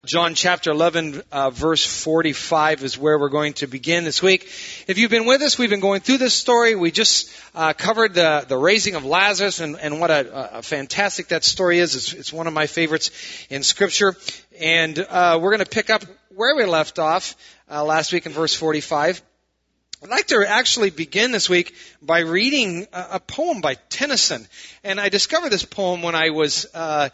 John chapter 11, verse 45 is where we're going to begin this week. If you've been with us, we've been going through this story. We just covered the raising of Lazarus and what a fantastic that story is. It's one of my favorites in Scripture. And we're going to pick up where we left off last week in verse 45. I'd like to actually begin this week by reading a poem by Tennyson. And I discovered this poem when I was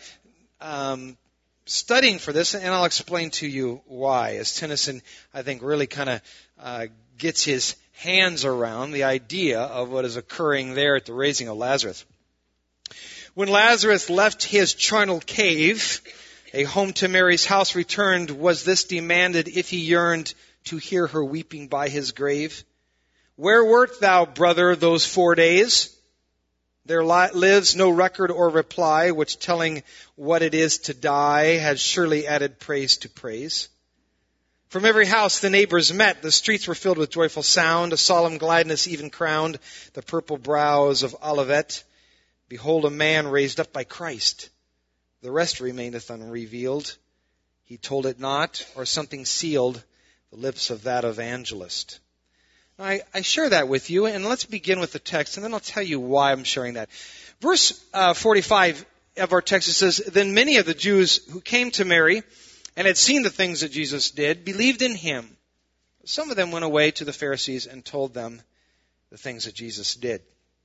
studying for this, and I'll explain to you why. As Tennyson, I think, really kind of gets his hands around the idea of what is occurring there at the raising of Lazarus. When Lazarus left his charnel cave, a home to Mary's house returned, was this demanded if he yearned to hear her weeping by his grave? Where wert thou, brother, those 4 days? There lives no record or reply, which telling what it is to die has surely added praise to praise. From every house the neighbors met, the streets were filled with joyful sound, a solemn gladness even crowned the purple brows of Olivet. Behold a man raised up by Christ, the rest remaineth unrevealed. He told it not, or something sealed the lips of that evangelist. I share that with you, and let's begin with the text, and then I'll tell you why I'm sharing that. Verse 45 of our text, it says, Then many of the Jews who came to Mary and had seen the things that Jesus did believed in him. Some of them went away to the Pharisees and told them the things that Jesus did.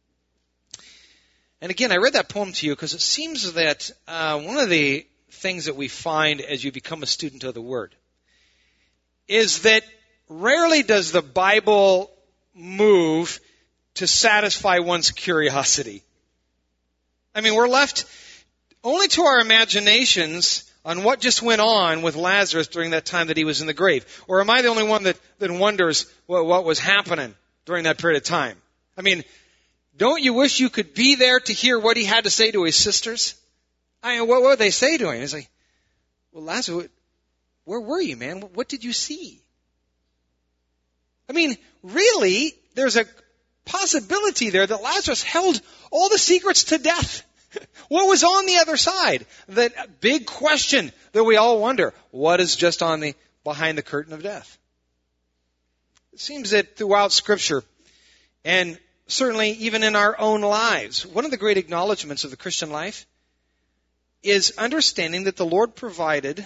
And again, I read that poem to you because it seems that one of the things that we find as you become a student of the Word is that rarely does the Bible move to satisfy one's curiosity. I mean, we're left only to our imaginations on what just went on with Lazarus during that time that he was in the grave. Or am I the only one that wonders what was happening during that period of time? I mean, don't you wish you could be there to hear what he had to say to his sisters? I mean, what would they say to him? He's like, well, Lazarus, where were you, man? What did you see? I mean, really, there's a possibility there that Lazarus held all the secrets to death. What was on the other side? That big question that we all wonder, what is just behind the curtain of death? It seems that throughout Scripture, and certainly even in our own lives, one of the great acknowledgments of the Christian life is understanding that the Lord provided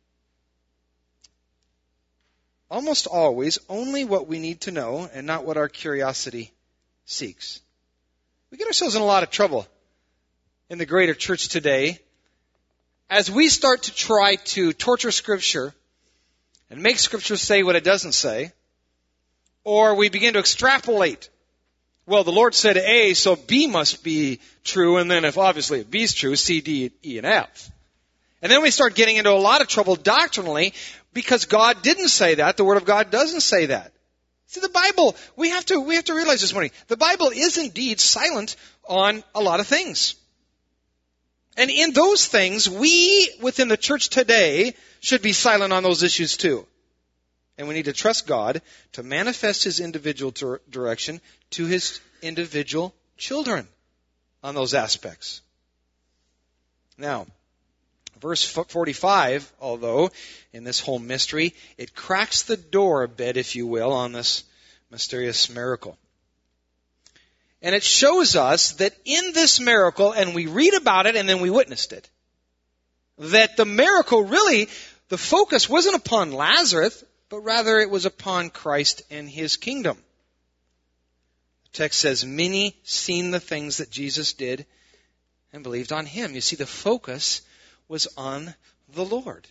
almost always only what we need to know and not what our curiosity seeks. We get ourselves in a lot of trouble in the greater church today as we start to try to torture Scripture and make Scripture say what it doesn't say, or we begin to extrapolate. Well, the Lord said A, so B must be true, and then if B is true, C, D, E, and F. And then we start getting into a lot of trouble doctrinally because God didn't say that. The Word of God doesn't say that. See, the Bible, we have to realize this morning, the Bible is indeed silent on a lot of things. And in those things, we within the church today should be silent on those issues too. And we need to trust God to manifest His individual direction to His individual children on those aspects. Now, verse 45, although, in this whole mystery, it cracks the door a bit, if you will, on this mysterious miracle. And it shows us that in this miracle, and we read about it and then we witnessed it, that the miracle really, the focus wasn't upon Lazarus, but rather it was upon Christ and His kingdom. The text says, many seen the things that Jesus did and believed on Him. You see, the focus was on the Lord.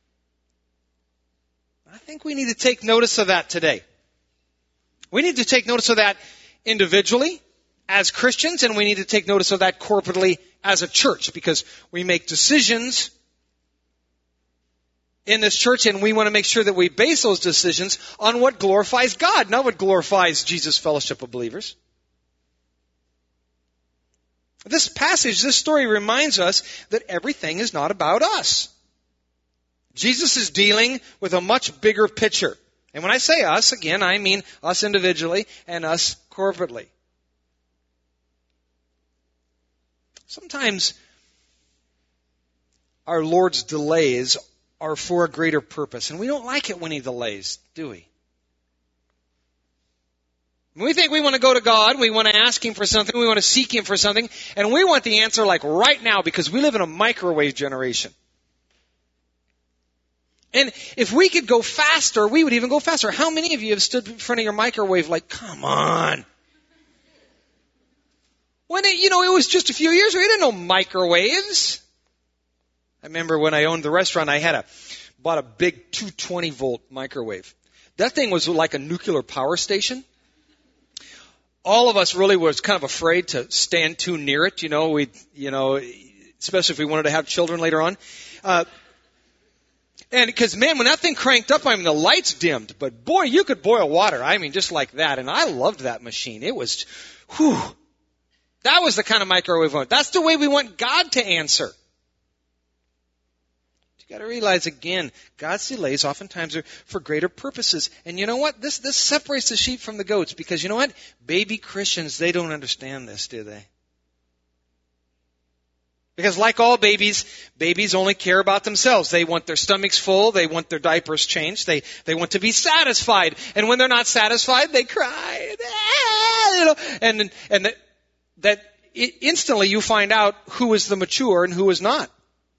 I think we need to take notice of that today. We need to take notice of that individually as Christians, and we need to take notice of that corporately as a church, because we make decisions in this church, and we want to make sure that we base those decisions on what glorifies God, not what glorifies Jesus' fellowship of believers. This passage, this story reminds us that everything is not about us. Jesus is dealing with a much bigger picture. And when I say us, again, I mean us individually and us corporately. Sometimes our Lord's delays are for a greater purpose. And we don't like it when He delays, do we? We think we want to go to God, we want to ask Him for something, we want to seek Him for something, and we want the answer like right now because we live in a microwave generation. And if we could go faster, we would even go faster. How many of you have stood in front of your microwave like, come on? When it was just a few years ago, we didn't know microwaves. I remember when I owned the restaurant, I bought a big 220 volt microwave. That thing was like a nuclear power station. All of us really was kind of afraid to stand too near it, especially if we wanted to have children later on. And because, man, when that thing cranked up, the lights dimmed. But, boy, you could boil water. just like that. And I loved that machine. It was, that was the kind of microwave we want. That's the way we want God to answer. You got to realize, again, God's delays oftentimes are for greater purposes. And you know what? This separates the sheep from the goats. Because you know what? Baby Christians, they don't understand this, do they? Because like all babies only care about themselves. They want their stomachs full. They want their diapers changed. They want to be satisfied. And when they're not satisfied, they cry. And that instantly you find out who is the mature and who is not.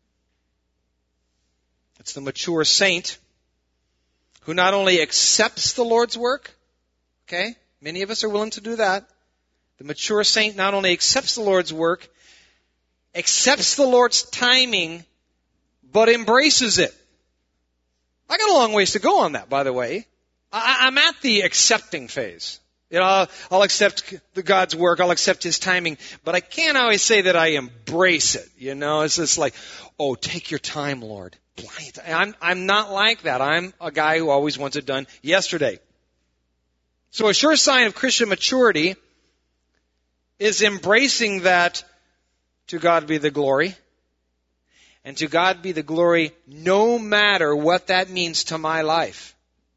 It's the mature saint who not only accepts the Lord's work, okay? Many of us are willing to do that. The mature saint not only accepts the Lord's work, accepts the Lord's timing, but embraces it. I got a long ways to go on that, by the way. I'm at the accepting phase. I'll accept God's work, I'll accept His timing, but I can't always say that I embrace it. It's just like, oh, take your time, Lord. I'm not like that. I'm a guy who always wants it done yesterday. So a sure sign of Christian maturity is embracing that to God be the glory. And to God be the glory no matter what that means to my life.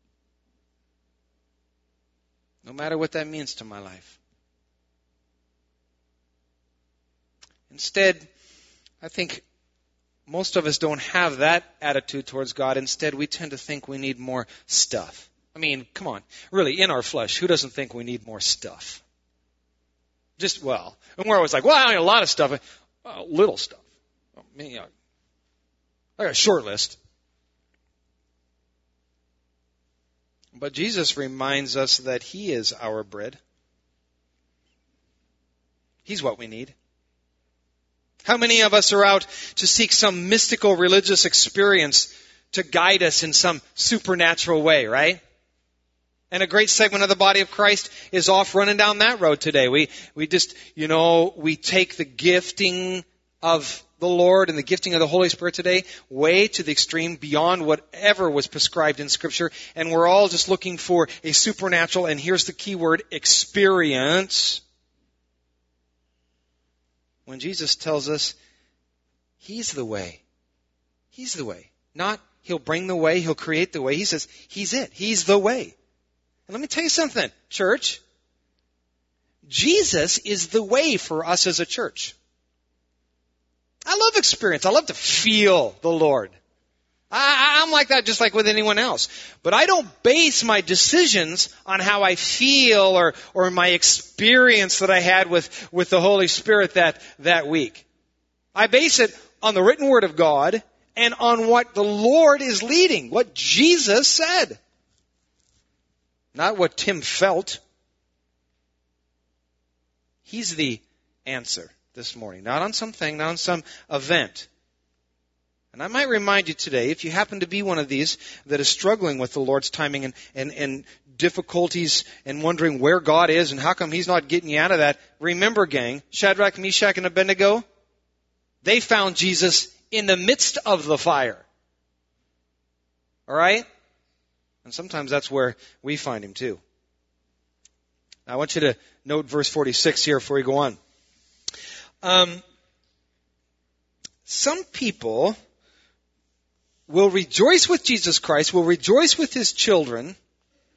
No matter what that means to my life. Instead, I think most of us don't have that attitude towards God. Instead, we tend to think we need more stuff. Come on. Really, in our flesh, who doesn't think we need more stuff? And we're always like, well, I need a lot of stuff. Little stuff. I got a short list. But Jesus reminds us that He is our bread. He's what we need. How many of us are out to seek some mystical religious experience to guide us in some supernatural way, right? And a great segment of the body of Christ is off running down that road today. We take the gifting of the Lord and the gifting of the Holy Spirit today way to the extreme beyond whatever was prescribed in Scripture. And we're all just looking for a supernatural, and here's the key word, experience. When Jesus tells us He's the way. He's the way. Not He'll bring the way, He'll create the way. He says He's it. He's the way. And let me tell you something, church. Jesus is the way for us as a church. I love experience. I love to feel the Lord. I'm like that just like with anyone else. But I don't base my decisions on how I feel or my experience that I had with the Holy Spirit that week. I base it on the written Word of God and on what the Lord is leading, what Jesus said. Not what Tim felt. He's the answer this morning. Not on something, not on some event. And I might remind you today, if you happen to be one of these that is struggling with the Lord's timing and difficulties and wondering where God is and how come He's not getting you out of that, remember, gang, Shadrach, Meshach, and Abednego, they found Jesus in the midst of the fire. All right? And sometimes that's where we find Him too. Now, I want you to note verse 46 here before we go on. Some people will rejoice with Jesus Christ, will rejoice with His children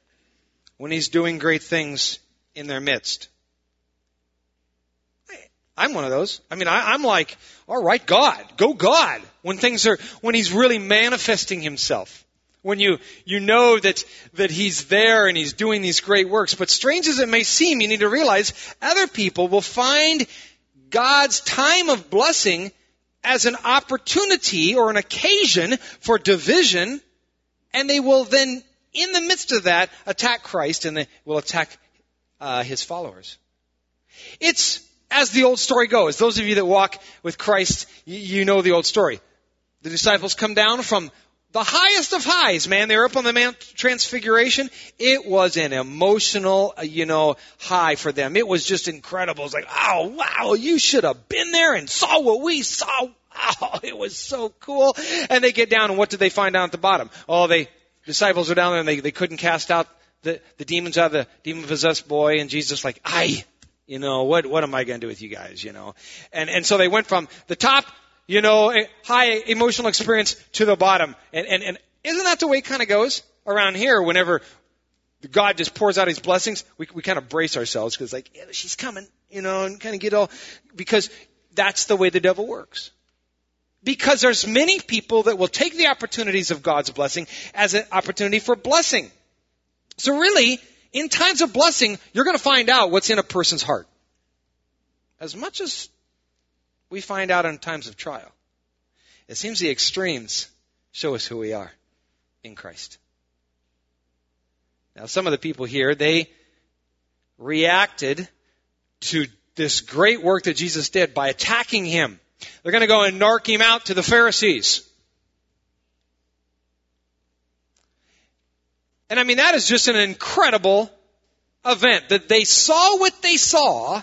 when He's doing great things in their midst. I'm one of those. I mean, I'm like, all right, God, go God. When He's really manifesting Himself. When you know that He's there and He's doing these great works. But strange as it may seem, you need to realize other people will find God's time of blessing as an opportunity or an occasion for division, and they will then, in the midst of that, attack Christ and they will attack His followers. It's as the old story goes. Those of you that walk with Christ, you know the old story. The disciples come down from the highest of highs, man. They were up on the Mount Transfiguration. It was an emotional, high for them. It was just incredible. It's like, oh, wow, you should have been there and saw what we saw. Wow, it was so cool. And they get down, and what did they find down at the bottom? Oh, disciples are down there, and they couldn't cast out the demons out of the demon-possessed boy. And Jesus like, what am I going to do with you guys, And so they went from the top, high emotional experience to the bottom. And isn't that the way it kind of goes around here? Whenever God just pours out His blessings, we kind of brace ourselves because she's coming, and kind of get all, because that's the way the devil works. Because there's many people that will take the opportunities of God's blessing as an opportunity for blessing. So really, in times of blessing, you're going to find out what's in a person's heart. As much as we find out in times of trial. It seems the extremes show us who we are in Christ. Now, some of the people here, they reacted to this great work that Jesus did by attacking Him. They're going to go and narc Him out to the Pharisees. And I mean, that is just an incredible event that they saw what they saw.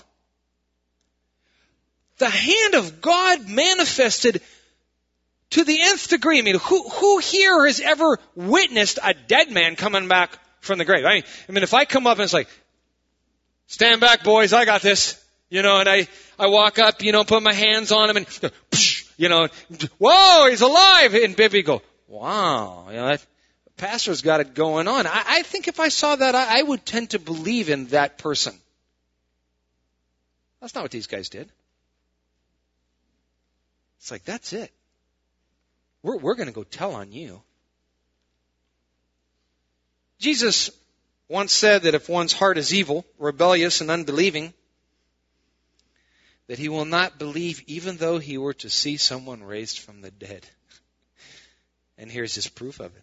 The hand of God manifested to the nth degree. I mean, who here has ever witnessed a dead man coming back from the grave? I mean, if I come up and it's like, stand back, boys, I got this. And I walk up, put my hands on him and, whoa, he's alive. And Bibby go, wow, that pastor's got it going on. I think if I saw that, I would tend to believe in that person. That's not what these guys did. It's like, that's it. We're going to go tell on you. Jesus once said that if one's heart is evil, rebellious, and unbelieving, that he will not believe even though he were to see someone raised from the dead. And here's his proof of it.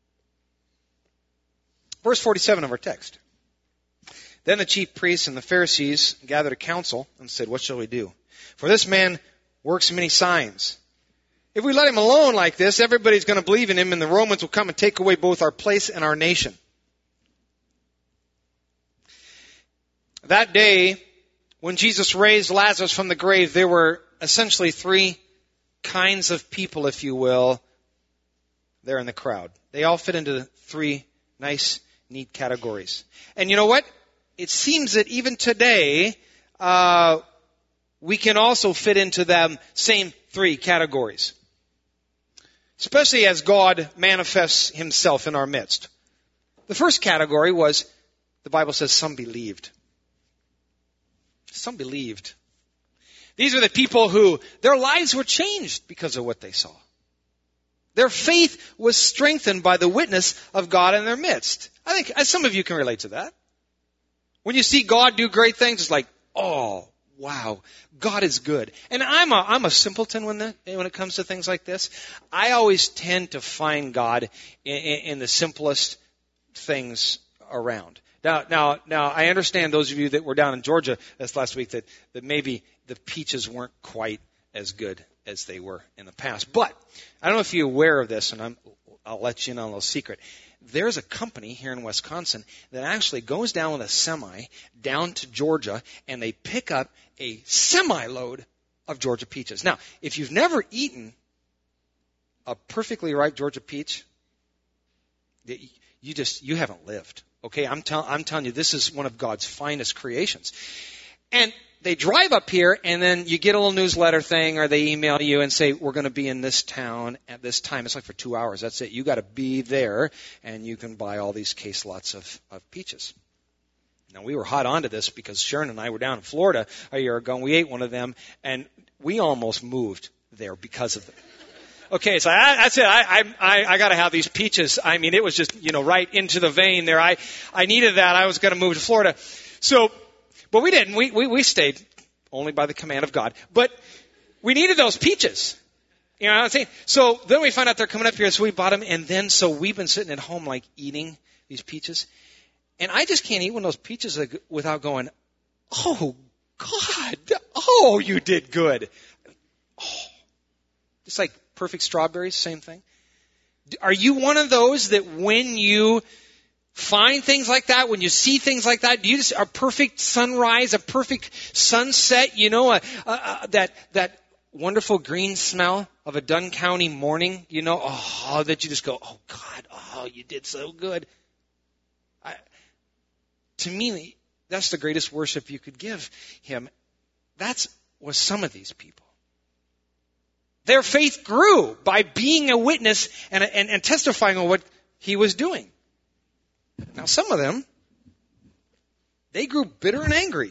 Verse 47 of our text. Then the chief priests and the Pharisees gathered a council and said, what shall we do? For this man works many signs. If we let him alone like this, everybody's going to believe in him, and the Romans will come and take away both our place and our nation. That day, when Jesus raised Lazarus from the grave, there were essentially three kinds of people, if you will, there in the crowd. They all fit into three nice, neat categories. And you know what? It seems that even today, we can also fit into them same three categories. Especially as God manifests Himself in our midst. The first category was, the Bible says, some believed. Some believed. These are the people who, their lives were changed because of what they saw. Their faith was strengthened by the witness of God in their midst. I think some of you can relate to that. When you see God do great things, it's like, oh, wow, God is good. And I'm a simpleton when it comes to things like this. I always tend to find God in the simplest things around. Now, I understand those of you that were down in Georgia this last week that maybe the peaches weren't quite as good as they were in the past. But I don't know if you're aware of this, and I'll let you in on a little secret. There's a company here in Wisconsin that actually goes down with a semi down to Georgia, and they pick up a semi-load of Georgia peaches. Now, if you've never eaten a perfectly ripe Georgia peach, you haven't lived. Okay, I'm telling you, this is one of God's finest creations. And they drive up here, and then you get a little newsletter thing, or they email you and say, we're going to be in this town at this time. It's like for 2 hours. That's it. You got to be there, and you can buy all these case lots of peaches. Now, we were hot onto this because Sharon and I were down in Florida a year ago, and we ate one of them, and we almost moved there because of it. Okay, so that's it. I got to have these peaches. I mean, it was just, right into the vein there. I needed that. I was going to move to Florida. So, but we didn't. We stayed only by the command of God. But we needed those peaches. You know what I'm saying? So then we find out they're coming up here, so we bought them, and then so we've been sitting at home like eating these peaches. And I just can't eat one of those peaches without going, oh, God, oh, you did good. Oh, it's like perfect strawberries, same thing. Are you one of those that when you find things like that, when you see things like that, do you just a perfect sunrise, a perfect sunset, that wonderful green smell of a Dunn County morning, that you just go, oh, God, oh, you did so good. To me, that's the greatest worship you could give him. That was some of these people. Their faith grew by being a witness and testifying on what he was doing. Now, some of them, they grew bitter and angry.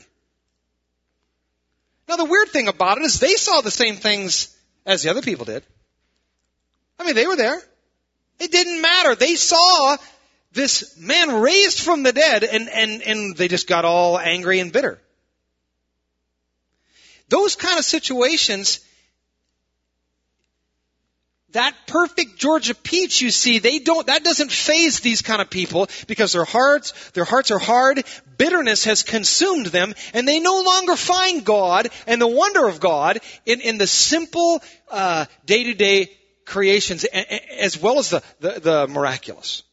Now, the weird thing about it is they saw the same things as the other people did. I mean, they were there. It didn't matter. They saw this man raised from the dead, and they just got all angry and bitter. Those kind of situations, that perfect Georgia peach you see, that doesn't faze these kind of people because their hearts are hard. Bitterness has consumed them, and they no longer find God and the wonder of God in the simple day-to-day creations as well as the miraculous.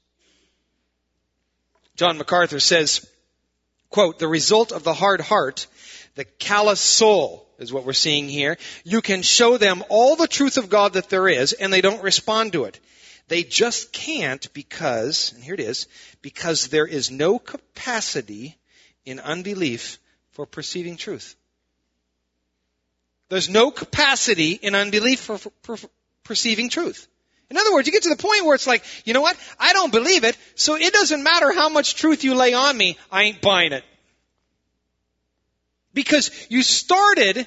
John MacArthur says, quote, the result of the hard heart, the callous soul, is what we're seeing here. You can show them all the truth of God that there is, and they don't respond to it. They just can't because, and here it is, because there is no capacity in unbelief for perceiving truth. There's no capacity in unbelief for perceiving truth. In other words, you get to the point where it's like, you know what? I don't believe it, so it doesn't matter how much truth you lay on me, I ain't buying it. Because you started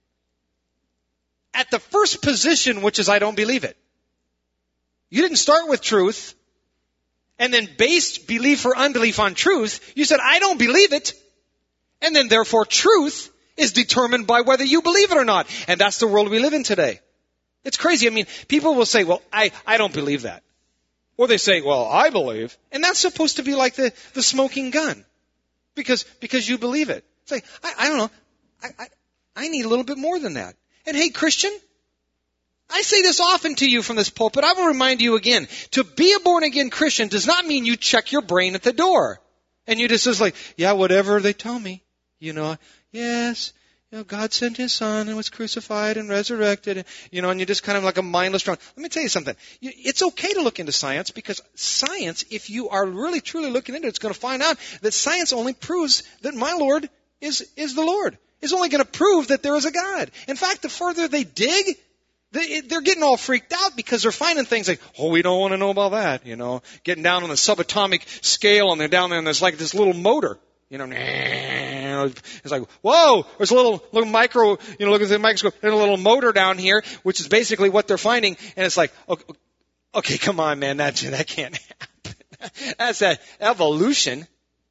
at the first position, which is I don't believe it. You didn't start with truth and then based belief or unbelief on truth. You said, I don't believe it. And then therefore truth is determined by whether you believe it or not. And that's the world we live in today. It's crazy. I mean, people will say, well, I don't believe that. Or they say, well, I believe. And that's supposed to be like the smoking gun. Because you believe it. It's like, I don't know. I need a little bit more than that. And hey, Christian, I say this often to you from this pulpit. I will remind you again. To be a born-again Christian does not mean you check your brain at the door. And you just is like, yeah, whatever they tell me. Yes. God sent his son and was crucified and resurrected, and you're just kind of like a mindless drunk. Let me tell you something. It's okay to look into science because science, if you are really truly looking into it, it's going to find out that science only proves that my Lord is the Lord. It's only going to prove that there is a God. In fact, the further they dig, they're getting all freaked out because they're finding things like, oh, we don't want to know about that, getting down on the subatomic scale, and they're down there and there's like this little motor. It's like, whoa, there's a little micro, look at the microscope, there's a little motor down here, which is basically what they're finding. And it's like, okay, come on, man, that can't happen. That's that evolution.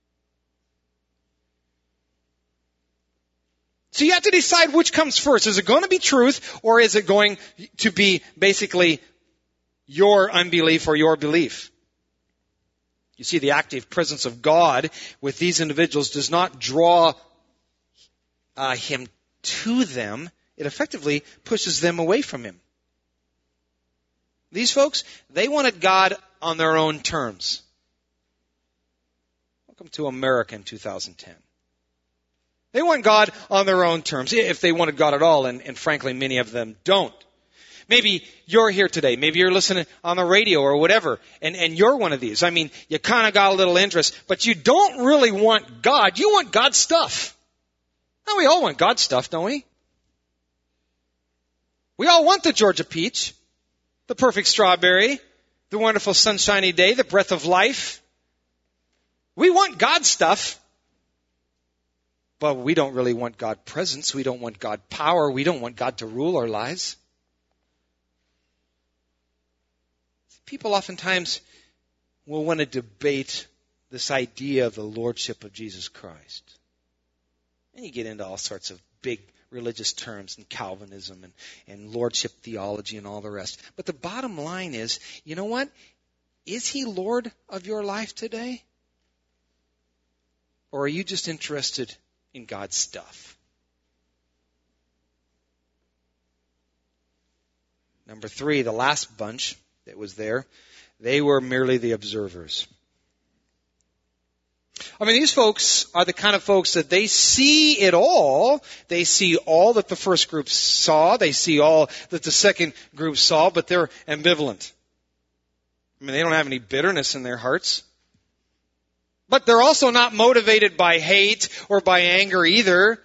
So you have to decide which comes first. Is it going to be truth, or is it going to be basically your unbelief or your belief? You see, the active presence of God with these individuals does not draw him to them. It effectively pushes them away from him. These folks, they wanted God on their own terms. Welcome to America in 2010. They want God on their own terms, if they wanted God at all, and frankly, many of them don't. Maybe you're here today. Maybe you're listening on the radio or whatever, and you're one of these. I mean, you kind of got a little interest, but you don't really want God. You want God's stuff. Now, we all want God's stuff, don't we? We all want the Georgia peach, the perfect strawberry, the wonderful sunshiny day, the breath of life. We want God's stuff. But we don't really want God presence. We don't want God power. We don't want God to rule our lives. People oftentimes will want to debate this idea of the lordship of Jesus Christ. And you get into all sorts of big religious terms and Calvinism and lordship theology and all the rest. But the bottom line is, you know what? Is he Lord of your life today? Or are you just interested in God's stuff? Number 3, the last bunch that was there, they were merely the observers. I mean, these folks are the kind of folks that they see it all. They see all that the first group saw. They see all that the second group saw, but they're ambivalent. I mean, they don't have any bitterness in their hearts. But they're also not motivated by hate or by anger either.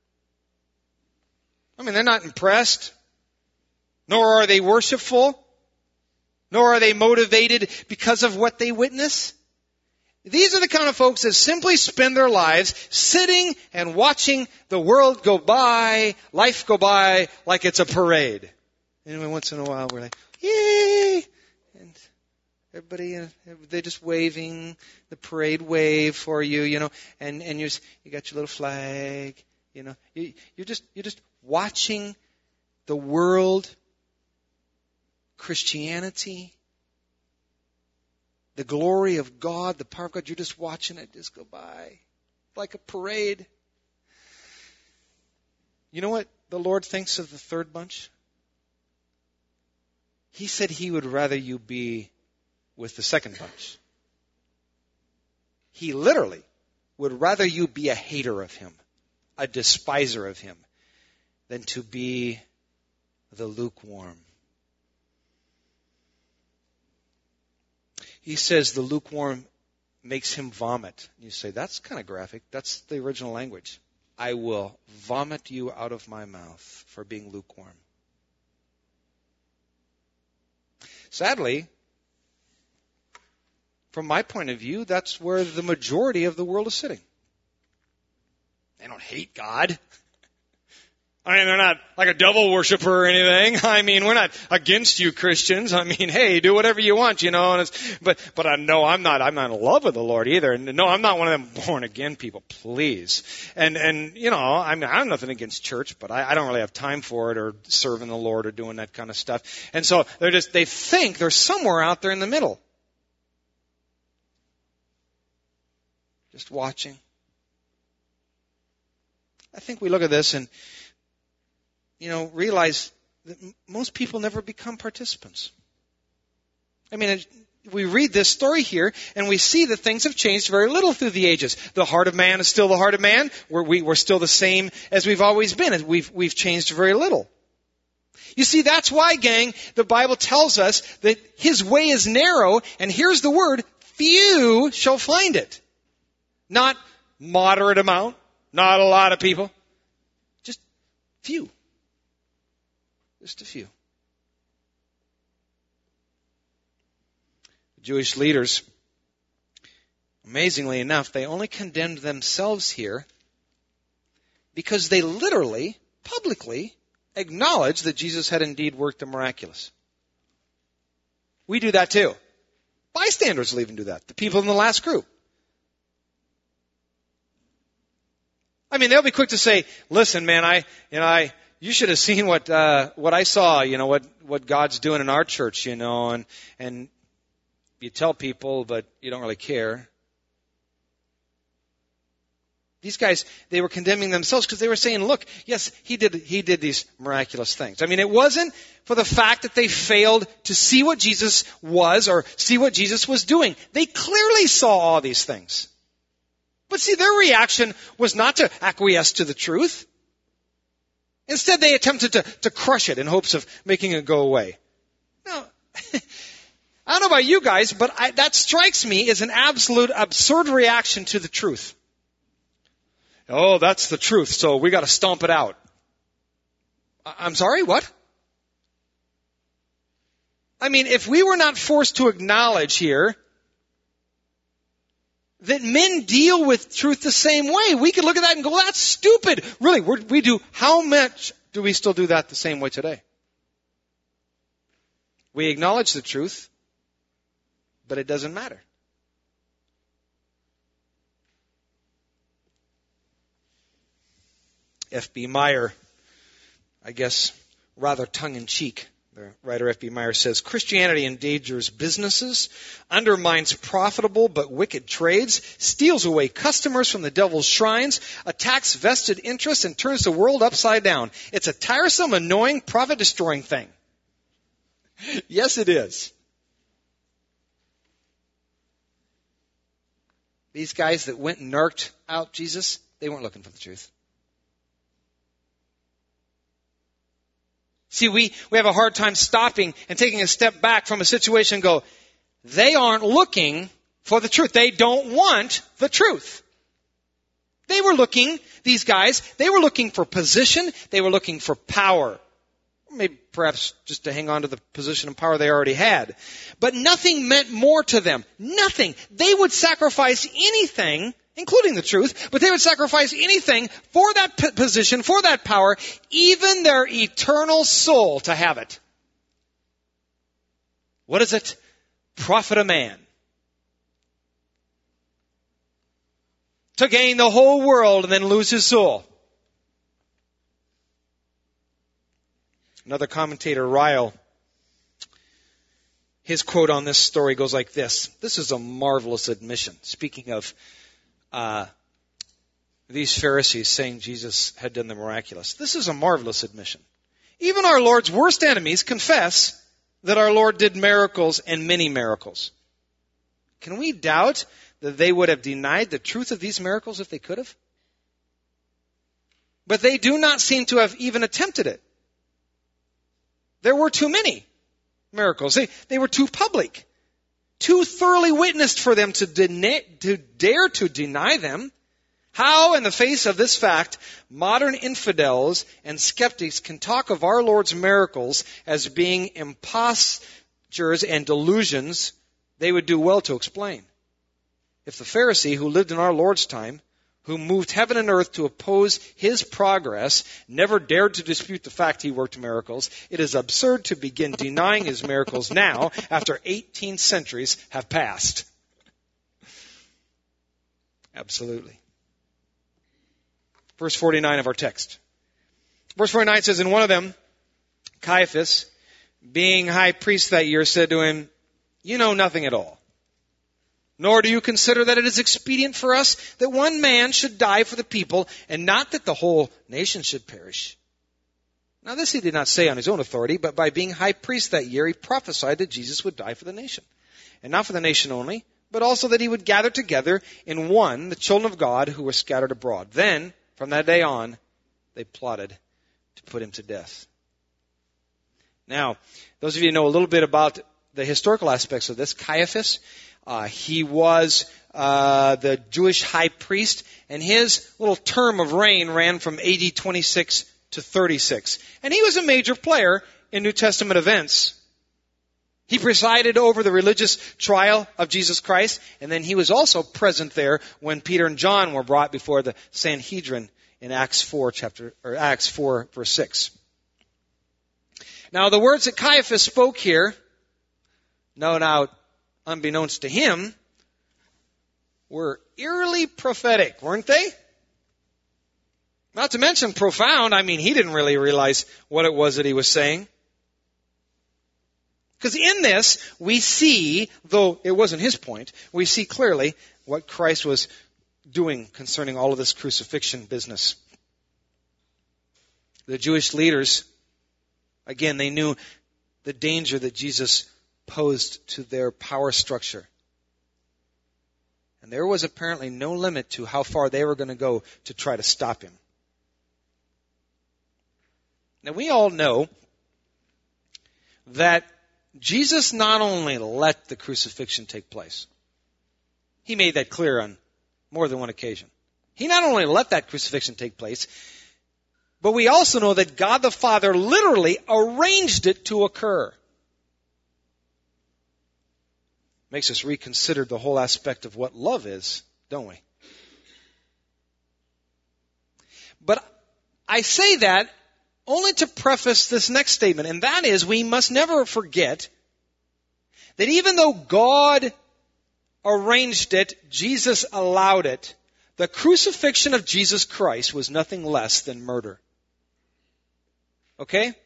I mean, they're not impressed. Nor are they worshipful. Nor are they motivated because of what they witness. These are the kind of folks that simply spend their lives sitting and watching the world go by, life go by, like it's a parade. And once in a while we're like, yay! And everybody, they're just waving the parade wave for you, you know, and you got your little flag, you know. You're just watching the world, Christianity, the glory of God, the power of God. You're just watching it just go by like a parade. You know what the Lord thinks of the third bunch? He said he would rather you be with the second bunch. He literally would rather you be a hater of him, a despiser of him, than to be the lukewarm. He says the lukewarm makes him vomit. You say, that's kind of graphic. That's the original language. I will vomit you out of my mouth for being lukewarm. Sadly, from my point of view, that's where the majority of the world is sitting. They don't hate God. I mean, they're not like a devil worshiper or anything. I mean, we're not against you Christians. I mean, hey, do whatever you want, you know. And but I know I'm not in love with the Lord either. And no, I'm not one of them born again people, please. And you know, I have nothing against church, but I don't really have time for it or serving the Lord or doing that kind of stuff. And so they think they're somewhere out there in the middle, just watching. I think we look at this and, you know, realize that most people never become participants. I mean, we read this story here and we see that things have changed very little through the ages. The heart of man is still the heart of man. We're still the same as we've always been. We've changed very little. You see, that's why, gang, the Bible tells us that his way is narrow, and here's the word, few shall find it. Not moderate amount, not a lot of people, just few. Just a few. Jewish leaders, amazingly enough, they only condemned themselves here because they literally, publicly, acknowledged that Jesus had indeed worked the miraculous. We do that too. Bystanders will even do that. The people in the last group. I mean, they'll be quick to say, listen, man, you should have seen what I saw, you know, what God's doing in our church, you know, and you tell people, but you don't really care. These guys, they were condemning themselves because they were saying, look, yes, he did these miraculous things. I mean, it wasn't for the fact that they failed to see what Jesus was or see what Jesus was doing. They clearly saw all these things. But see, their reaction was not to acquiesce to the truth. Instead, they attempted to crush it in hopes of making it go away. Now, I don't know about you guys, but that strikes me as an absolute absurd reaction to the truth. Oh, that's the truth, so we got to stomp it out. I'm sorry, what? I mean, if we were not forced to acknowledge here that men deal with truth the same way. We could look at that and go, that's stupid. Really, we do. How much do we still do that the same way today? We acknowledge the truth, but it doesn't matter. F.B. Meyer, I guess, rather tongue-in-cheek, the writer F.B. Meyer says, Christianity endangers businesses, undermines profitable but wicked trades, steals away customers from the devil's shrines, attacks vested interests, and turns the world upside down. It's a tiresome, annoying, profit-destroying thing. Yes, it is. These guys that went and narked out Jesus, they weren't looking for the truth. See, we have a hard time stopping and taking a step back from a situation and go, they aren't looking for the truth. They don't want the truth. They were looking, these guys, they were looking for position. They were looking for power. Maybe perhaps just to hang on to the position and power they already had. But nothing meant more to them. Nothing. They would sacrifice anything, including the truth, but they would sacrifice anything for that position, for that power, even their eternal soul to have it. What does it profit a man? To gain the whole world and then lose his soul. Another commentator, Ryle, his quote on this story goes like this. This is a marvelous admission. Speaking of these Pharisees saying Jesus had done the miraculous. This is a marvelous admission. Even our Lord's worst enemies confess that our Lord did miracles and many miracles. Can we doubt that they would have denied the truth of these miracles if they could have? But they do not seem to have even attempted it. There were too many miracles. They were too public, too thoroughly witnessed for them to dare to deny them. How, in the face of this fact, modern infidels and skeptics can talk of our Lord's miracles as being impostures and delusions, they would do well to explain. If the Pharisee who lived in our Lord's time, who moved heaven and earth to oppose his progress, never dared to dispute the fact he worked miracles, it is absurd to begin denying his miracles now after 18 centuries have passed. Absolutely. Verse 49 of our text. Verse 49 says, and one of them, Caiaphas, being high priest that year, said to him, you know nothing at all. Nor do you consider that it is expedient for us that one man should die for the people, and not that the whole nation should perish. Now this he did not say on his own authority, but by being high priest that year, he prophesied that Jesus would die for the nation. And not for the nation only, but also that he would gather together in one the children of God who were scattered abroad. Then, from that day on, they plotted to put him to death. Now, those of you who know a little bit about the historical aspects of this, Caiaphas, he was the Jewish high priest, and his little term of reign ran from AD 26 to 36. And he was a major player in New Testament events. He presided over the religious trial of Jesus Christ, and then he was also present there when Peter and John were brought before the Sanhedrin in Acts 4 verse 6. Now the words that Caiaphas spoke here, no doubt unbeknownst to him, were eerily prophetic, weren't they? Not to mention profound. I mean, he didn't really realize what it was that he was saying. Because in this, we see, though it wasn't his point, we see clearly what Christ was doing concerning all of this crucifixion business. The Jewish leaders, again, they knew the danger that Jesus posed to their power structure. And there was apparently no limit to how far they were going to go to try to stop him. Now we all know that Jesus not only let the crucifixion take place, he made that clear on more than one occasion. He not only let that crucifixion take place, but we also know that God the Father literally arranged it to occur. Makes us reconsider the whole aspect of what love is don't we? But I say that only to preface this next statement, and that is we must never forget that even though God arranged it, Jesus allowed it, the crucifixion of Jesus Christ was nothing less than murder. Okay?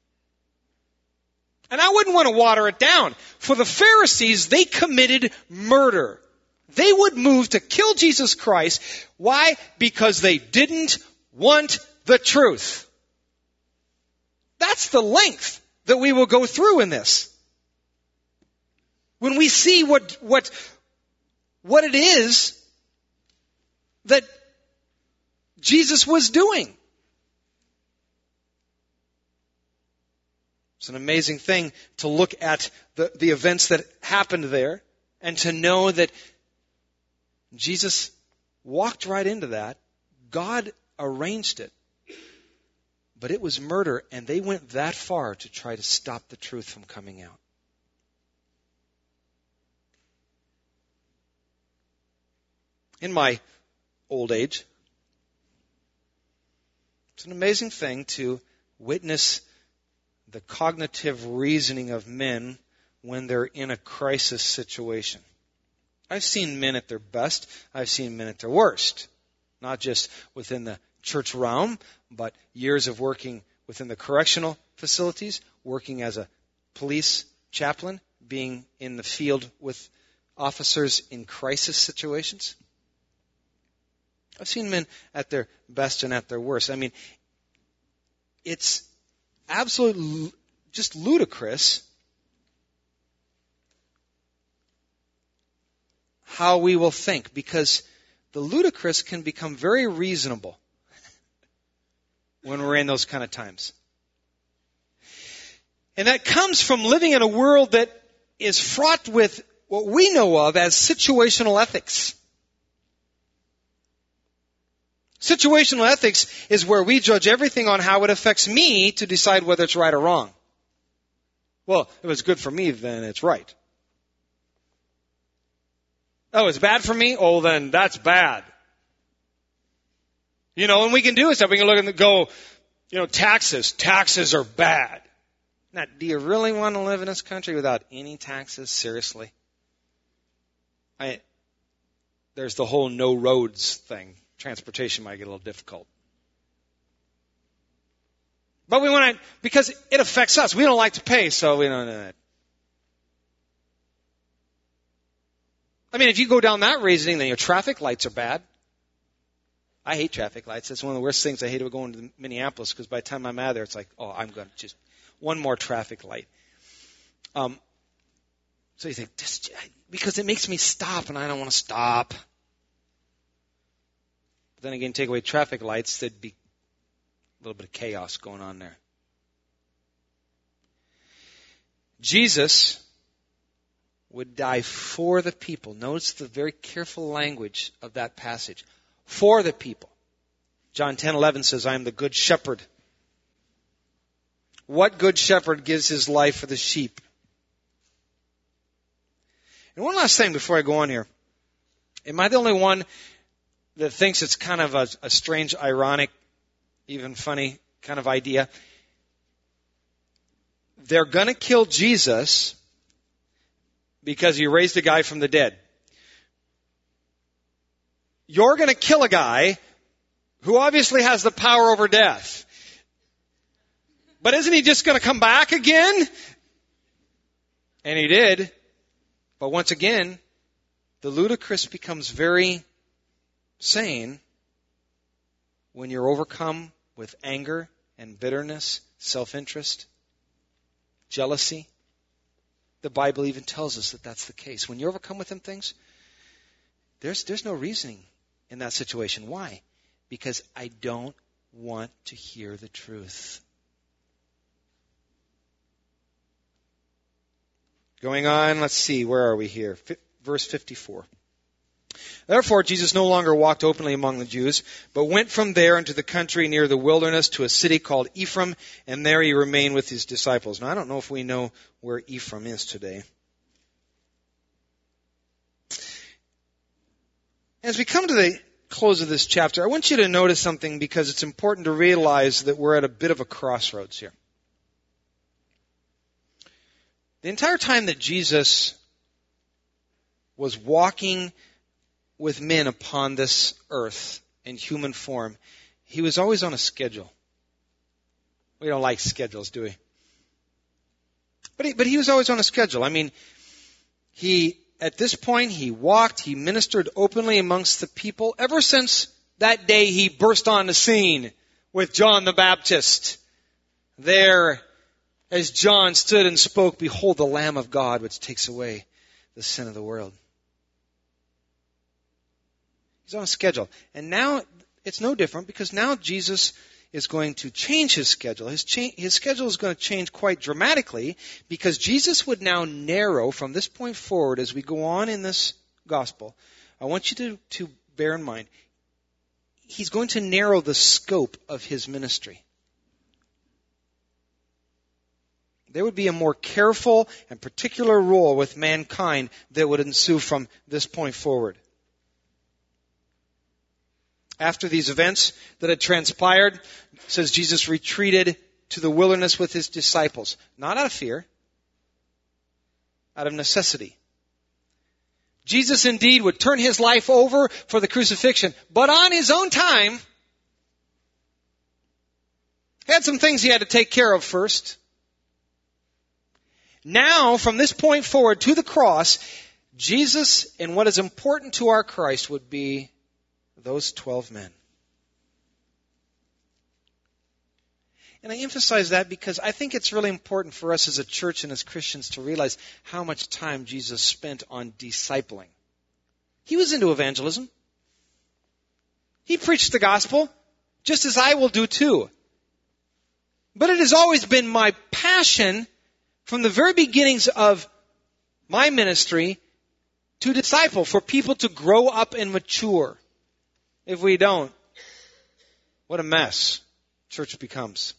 And I wouldn't want to water it down. For the Pharisees, they committed murder. They would move to kill Jesus Christ. Why? Because they didn't want the truth. That's the length that we will go through in this. When we see what it is that Jesus was doing. It's an amazing thing to look at the events that happened there and to know that Jesus walked right into that. God arranged it. But it was murder, and they went that far to try to stop the truth from coming out. In my old age, it's an amazing thing to witness the cognitive reasoning of men when they're in a crisis situation. I've seen men at their best. I've seen men at their worst. Not just within the church realm, but years of working within the correctional facilities, working as a police chaplain, being in the field with officers in crisis situations. I've seen men at their best and at their worst. I mean, it's absolutely just ludicrous how we will think, because the ludicrous can become very reasonable when we're in those kind of times. And that comes from living in a world that is fraught with what we know of as situational ethics. Situational ethics is where we judge everything on how it affects me to decide whether it's right or wrong. Well, if it's good for me, then it's right. Oh, it's bad for me? Oh, then that's bad. You know, and we can do is that we can look and go, taxes. Taxes are bad. Now, do you really want to live in this country without any taxes? Seriously? There's the whole no roads thing. Transportation might get a little difficult. But we want to, because it affects us. We don't like to pay, so we don't do that. I mean, if you go down that reasoning, then your traffic lights are bad. I hate traffic lights. That's one of the worst things I hate about going to Minneapolis, because by the time I'm out of there, it's like, oh, I'm going to just one more traffic light. So you think, because it makes me stop, and I don't want to stop. But then again, take away traffic lights, there'd be a little bit of chaos going on there. Jesus would die for the people. Notice the very careful language of that passage. For the people. John 10:11 says, I am the good shepherd. What good shepherd gives his life for the sheep? And one last thing before I go on here. Am I the only one that thinks it's kind of a strange, ironic, even funny kind of idea? They're going to kill Jesus because he raised a guy from the dead. You're going to kill a guy who obviously has the power over death. But isn't he just going to come back again? And he did. But once again, the ludicrous becomes very sane when you're overcome with anger and bitterness, self-interest, jealousy. The Bible even tells us that that's the case. When you're overcome with them things, there's no reasoning in that situation. Why? Because I don't want to hear the truth. Going on, let's see, where are we here? Verse 54. Therefore, Jesus no longer walked openly among the Jews, but went from there into the country near the wilderness to a city called Ephraim, and there he remained with his disciples. Now, I don't know if we know where Ephraim is today. As we come to the close of this chapter, I want you to notice something because it's important to realize that we're at a bit of a crossroads here. The entire time that Jesus was walking with men upon this earth in human form, he was always on a schedule. We don't like schedules, do we? But he was always on a schedule. I mean, at this point, he walked, he ministered openly amongst the people. Ever since that day he burst on the scene with John the Baptist. There, as John stood and spoke, "Behold the Lamb of God, which takes away the sin of the world." He's on a schedule. And now, it's no different because now Jesus is going to change his schedule. His schedule is going to change quite dramatically because Jesus would now narrow from this point forward as we go on in this gospel. I want you to bear in mind, he's going to narrow the scope of his ministry. There would be a more careful and particular role with mankind that would ensue from this point forward. After these events that had transpired, it says Jesus retreated to the wilderness with his disciples. Not out of fear, out of necessity. Jesus indeed would turn his life over for the crucifixion, but on his own time, had some things he had to take care of first. Now, from this point forward to the cross, Jesus, and what is important to our Christ, would be those 12 men. And I emphasize that because I think it's really important for us as a church and as Christians to realize how much time Jesus spent on discipling. He was into evangelism. He preached the gospel, just as I will do too. But it has always been my passion from the very beginnings of my ministry to disciple, for people to grow up and mature. If we don't, what a mess church becomes.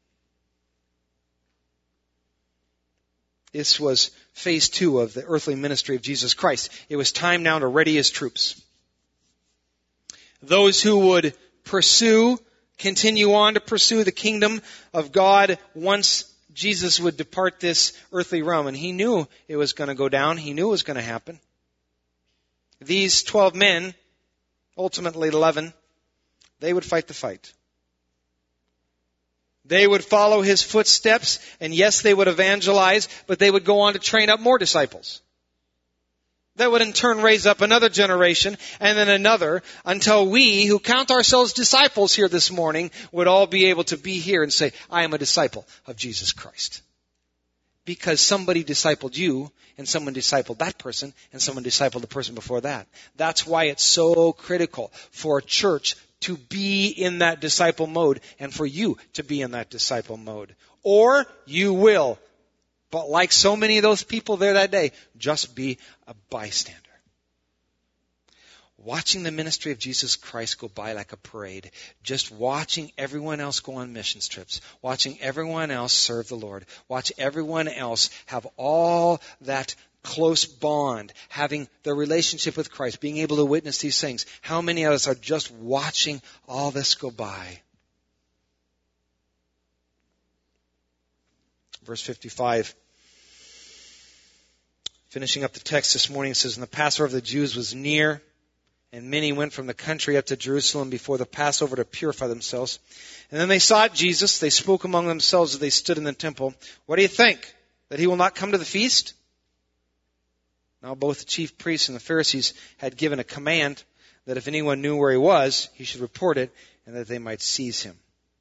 This was phase 2 of the earthly ministry of Jesus Christ. It was time now to ready his troops. Those who would continue on to pursue the kingdom of God once Jesus would depart this earthly realm. And he knew it was going to go down. He knew it was going to happen. These 12 men, ultimately 11, they would fight the fight. They would follow his footsteps, and yes, they would evangelize, but they would go on to train up more disciples. That would in turn raise up another generation, and then another, until we, who count ourselves disciples here this morning, would all be able to be here and say, I am a disciple of Jesus Christ. Because somebody discipled you, and someone discipled that person, and someone discipled the person before that. That's why it's so critical for a church to be in that disciple mode, and for you to be in that disciple mode. Or you will, but like so many of those people there that day, just be a bystander. Watching the ministry of Jesus Christ go by like a parade. Just watching everyone else go on missions trips. Watching everyone else serve the Lord. Watch everyone else have all that close bond, having the relationship with Christ, being able to witness these things. How many of us are just watching all this go by? Verse 55. Finishing up the text this morning, it says, And the Passover of the Jews was near, and many went from the country up to Jerusalem before the Passover to purify themselves. And then they sought Jesus. They spoke among themselves as they stood in the temple. What do you think? That he will not come to the feast? Now both the chief priests and the Pharisees had given a command that if anyone knew where he was, he should report it, and that they might seize him.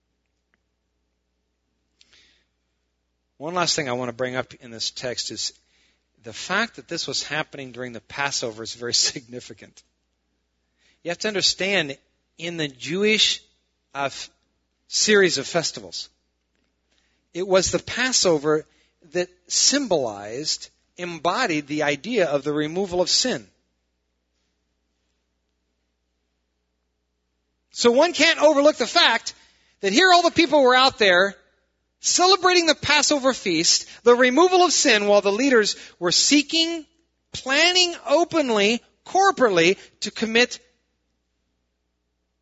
One last thing I want to bring up in this text is the fact that this was happening during the Passover is very significant. You have to understand, in the Jewish series of festivals, it was the Passover that embodied the idea of the removal of sin. So one can't overlook the fact that here all the people were out there celebrating the Passover feast, the removal of sin, while the leaders were planning openly, corporately, to commit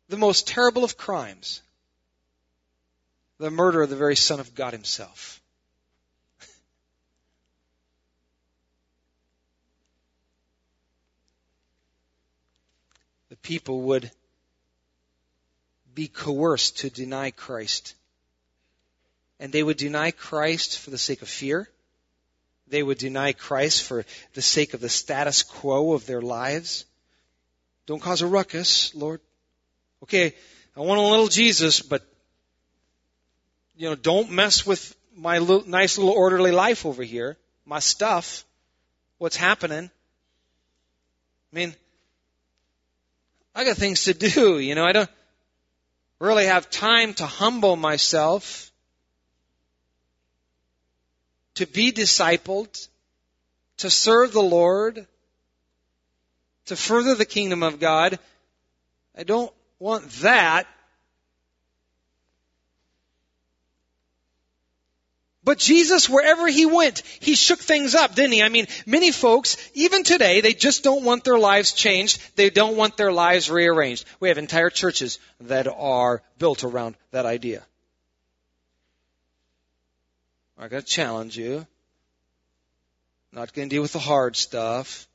the most terrible of crimes, the murder of the very Son of God himself. The people would be coerced to deny Christ. And they would deny Christ for the sake of fear. They would deny Christ for the sake of the status quo of their lives. Don't cause a ruckus, Lord. Okay, I want a little Jesus, but don't mess with my nice little orderly life over here. My stuff. What's happening? I mean, I got things to do, I don't really have time to humble myself, to be discipled, to serve the Lord, to further the kingdom of God. I don't want that. But Jesus, wherever he went, he shook things up, didn't he? I mean, many folks, even today, they just don't want their lives changed. They don't want their lives rearranged. We have entire churches that are built around that idea. I got to challenge you. Not going to deal with the hard stuff.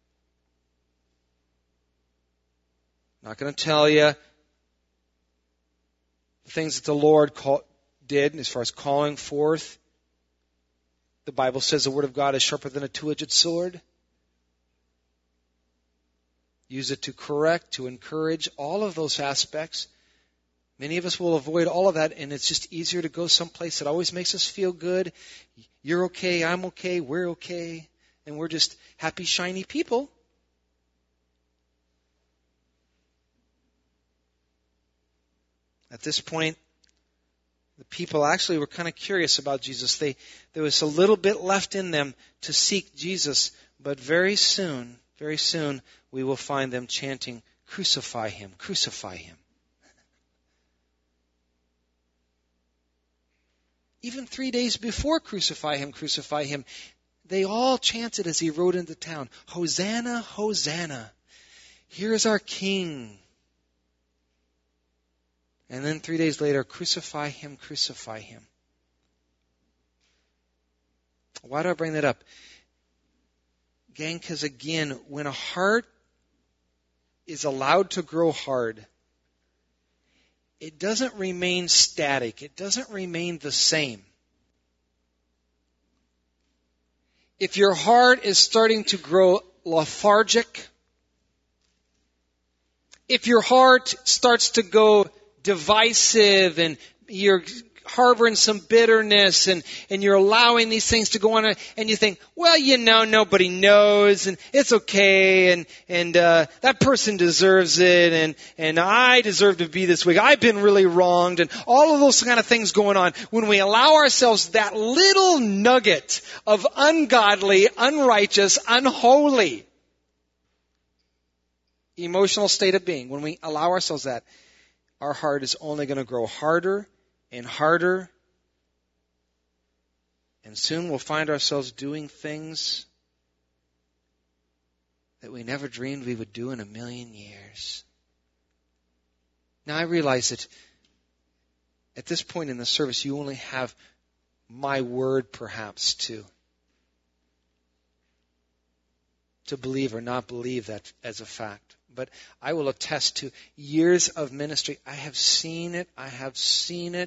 Not going to tell you the things that the Lord did as far as calling forth. The Bible says the Word of God is sharper than a two-edged sword. Use it to correct, to encourage, all of those aspects. Many of us will avoid all of that, and it's just easier to go someplace that always makes us feel good. You're okay, I'm okay, we're okay, and we're just happy, shiny people. At this point, the people actually were kind of curious about Jesus. There was a little bit left in them to seek Jesus, but very soon, we will find them chanting, "Crucify him, crucify him." Even 3 days before crucify him, they all chanted as he rode into town, "Hosanna, Hosanna, here is our King." And then 3 days later, "Crucify him, crucify him." Why do I bring that up? Gang, because again, when a heart is allowed to grow hard, it doesn't remain static. It doesn't remain the same. If your heart is starting to grow lethargic, if your heart starts to go divisive and you're harboring some bitterness and you're allowing these things to go on and you think, well, nobody knows and it's okay and that person deserves it and I deserve to be this way. I've been really wronged and all of those kind of things going on. When we allow ourselves that little nugget of ungodly, unrighteous, unholy emotional state of being, when we allow ourselves that, our heart is only going to grow harder and harder. And soon we'll find ourselves doing things that we never dreamed we would do in a million years. Now I realize that at this point in the service, you only have my word perhaps to believe or not believe that as a fact. But I will attest to years of ministry. I have seen it.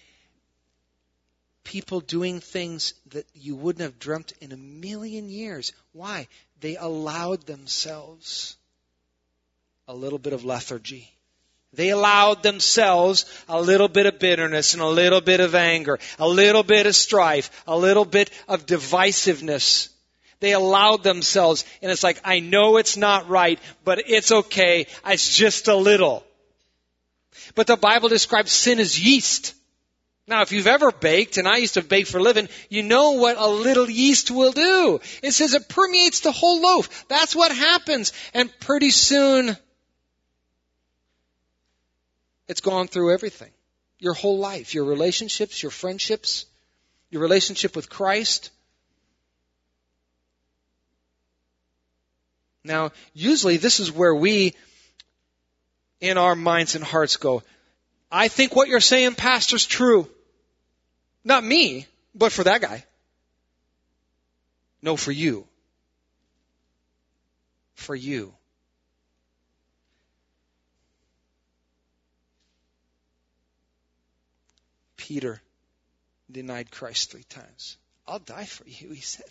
People doing things that you wouldn't have dreamt in a million years. Why? They allowed themselves a little bit of lethargy. They allowed themselves a little bit of bitterness and a little bit of anger, a little bit of strife, a little bit of divisiveness. They allowed themselves, and it's like, I know it's not right, but it's okay. It's just a little. But the Bible describes sin as yeast. Now, if you've ever baked, and I used to bake for a living, you know what a little yeast will do. It says it permeates the whole loaf. That's what happens. And pretty soon, it's gone through everything. Your whole life, your relationships, your friendships, your relationship with Christ. Now, usually this is where we in our minds and hearts go, I think what you're saying, Pastor's true. Not me, but for that guy. No, for you. For you. Peter denied Christ 3 times. I'll die for you, he said.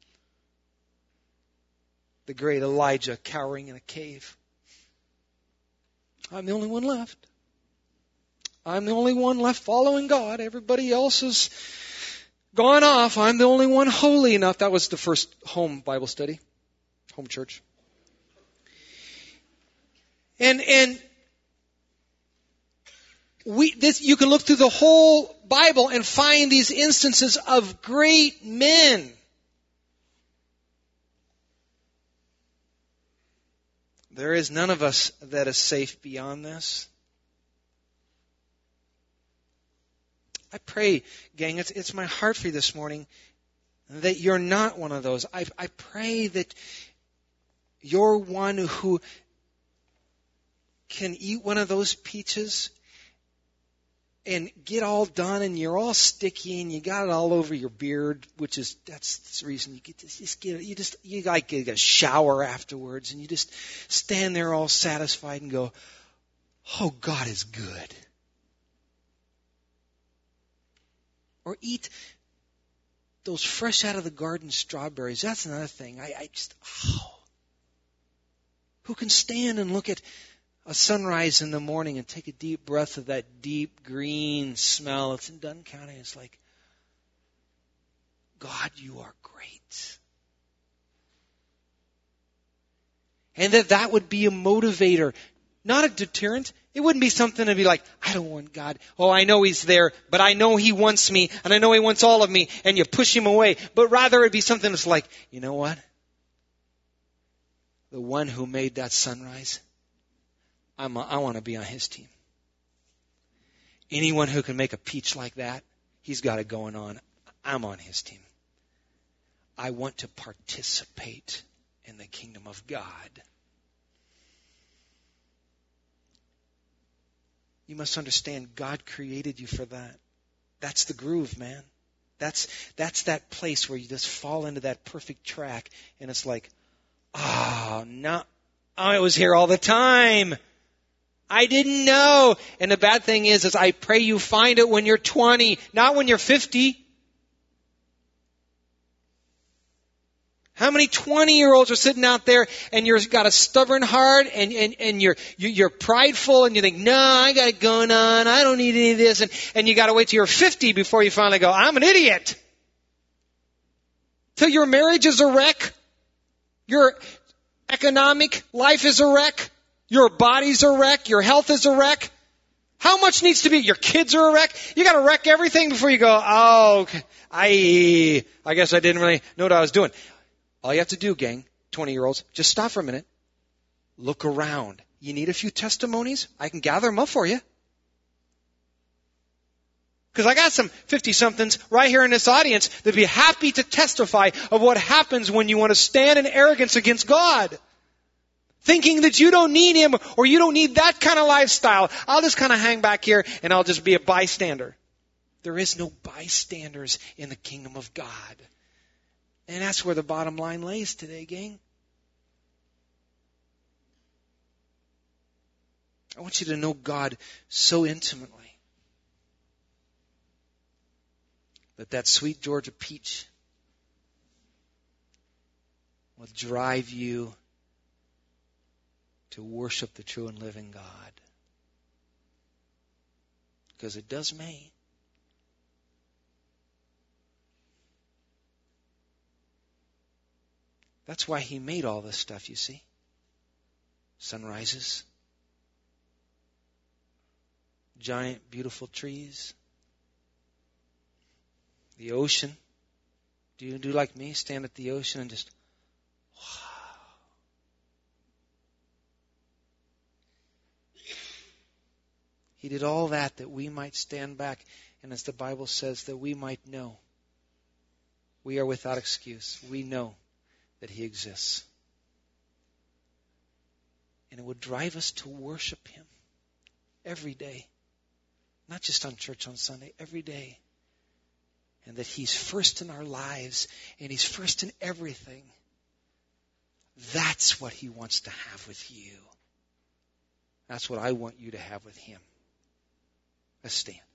The great Elijah cowering in a cave. I'm the only one left. I'm the only one left following God. Everybody else has gone off. I'm the only one holy enough. That was the first home Bible study. Home church. And you can look through the whole Bible and find these instances of great men. There is none of us that is safe beyond this. I pray, gang, it's my heart for you this morning that you're not one of those. I pray that you're one who can eat one of those peaches and get all done and you're all sticky and you got it all over your beard, that's the reason you get to you get a shower afterwards and you just stand there all satisfied and go, oh, God is good. Or eat those fresh out of the garden strawberries. That's another thing. Who can stand and look at a sunrise in the morning and take a deep breath of that deep green smell? It's in Dunn County. It's like, God, you are great. And that would be a motivator, not a deterrent. It wouldn't be something to be like, I don't want God. Oh, I know He's there, but I know He wants me, and I know He wants all of me, and you push Him away. But rather it'd be something that's like, you know what? The one who made that sunrise, I want to be on His team. Anyone who can make a peach like that, he's got it going on. I'm on His team. I want to participate in the kingdom of God. You must understand, God created you for that. That's the groove, man. That's that place where you just fall into that perfect track, and it's like, it was here all the time. I didn't know. And the bad thing is I pray you find it when you're 20, not when you're 50. How many 20-year-olds are sitting out there and you've got a stubborn heart and you're prideful and you think, no, I got it going on. I don't need any of this. And you got to wait till you're 50 before you finally go, I'm an idiot. Till your marriage is a wreck. Your economic life is a wreck. Your body's a wreck. Your health is a wreck. How much needs to be? Your kids are a wreck. You got to wreck everything before you go, I guess I didn't really know what I was doing. All you have to do, gang, 20-year-olds, just stop for a minute. Look around. You need a few testimonies? I can gather them up for you. Because I got some 50-somethings right here in this audience that'd be happy to testify of what happens when you want to stand in arrogance against God. Thinking that you don't need Him or you don't need that kind of lifestyle. I'll just kind of hang back here and I'll just be a bystander. There is no bystanders in the kingdom of God. And that's where the bottom line lays today, gang. I want you to know God so intimately that sweet Georgia peach will drive you to worship the true and living God. Because it does me. That's why He made all this stuff, you see. Sunrises. Giant, beautiful trees. The ocean. Do you do like me? Stand at the ocean and just, wow. He did all that we might stand back, and as the Bible says, that we might know. We are without excuse. We know that He exists. And it would drive us to worship Him every day. Not just on church on Sunday, every day. And that He's first in our lives and He's first in everything. That's what He wants to have with you. That's what I want you to have with Him. Let's stand.